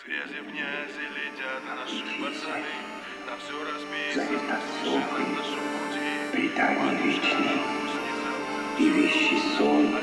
Из грязи в князи летят наши пацаны, на все расписано, слышно на нашем пути. Предание вечное и вещий сон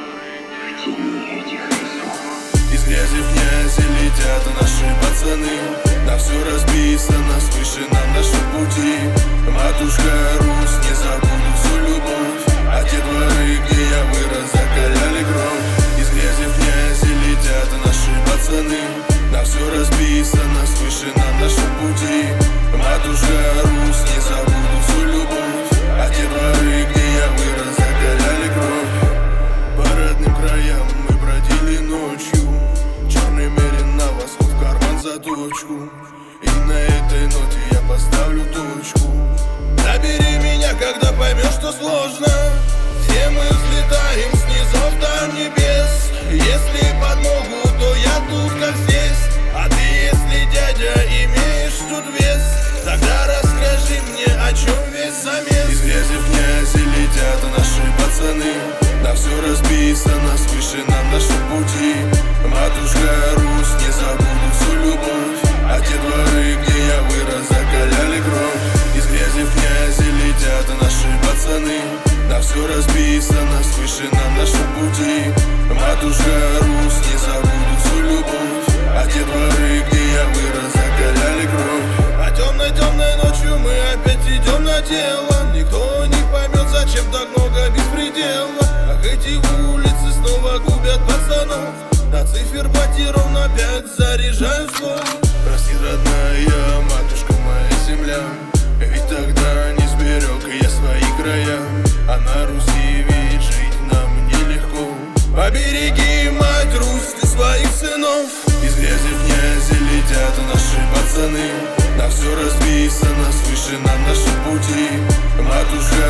в тени этих лесов. Из грязи в князи летят наши пацаны, на все расписано, слышно на нашем пути. Матушка Русь, не забуду всю любовь, а те дворы, где я вырос, закаляли кровь. Из грязи в князи летят наши пацаны, на все расписано, слышно на нашем пути. Матушка Русь, не забуду всю любовь, а те дворы, где я вырос, закаляли кровь. По родным краям мы бродили ночью, черный мерин на восход, в карман заточку. И на этой ноте я поставлю точку. Набери меня, когда поймешь, что сложно. Все мы взлетаем снизу до небес. Если подмогу, то я тут как здесь. А ты, если дядя, имеешь тут вес, тогда расскажи мне, о чем весь замес. Из грязи в князи летят наши пацаны, на все расписано, слышно на нашем пути. Матушка Русь, не забуду всю любовь, а те дворы, где я вырос, закаляли кровь. Из грязи в князи летят наши пацаны, на все расписано, слышно на нашем пути. Матушка Русь, не забуду всю любовь, а те дворы, где я вырос, закаляли кровь. А темной ночью мы опять идем на дело. Никто не поймет, зачем так много беспредела. Ах, эти улицы снова губят пацанов, на циферблате ровно 5 заряжаю слов. Прости, родная матушка, моя земля, ведь тогда не сберег я свои края. А на Руси ведь жить нам нелегко. Побереги, мать Русь, ты своих сынов. Из грязи в князи летят наши пацаны, на все расписано, слышно на нашем пути. Матушка